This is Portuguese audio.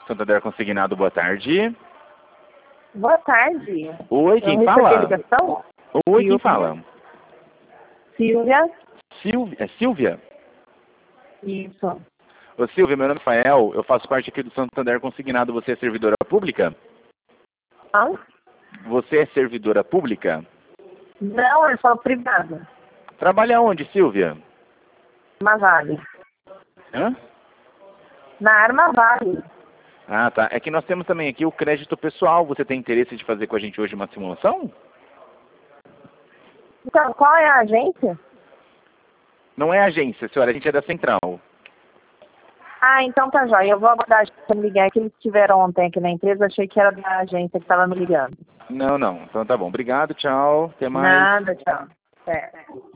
Santander Consignado, boa tarde. Boa tarde. Oi, quem Eu recebi a fala? ligação? Oi, quem Silvia. fala? Silvia. Silvia. É Silvia? Isso. Ô Silvia, meu nome é Rafael, eu faço parte aqui do Santander Consignado. Você é servidora pública? Não? Você é servidora pública? Não, eu sou privada. Trabalha onde, Silvia? Na Vale. Hã? Na Arma Vale. Ah, tá. É que nós temos também aqui o crédito pessoal. Você tem interesse de fazer com a gente hoje uma simulação? Então, qual é a agência? Não é agência, senhora, a gente é da Central. Ah, então tá jóia. Eu vou aguardar a agência me ligar, que eles estiveram ontem aqui na empresa. Achei que era da agência que estava me ligando. Não, não. Então tá bom. Obrigado, tchau. Até mais. Nada, tchau. É.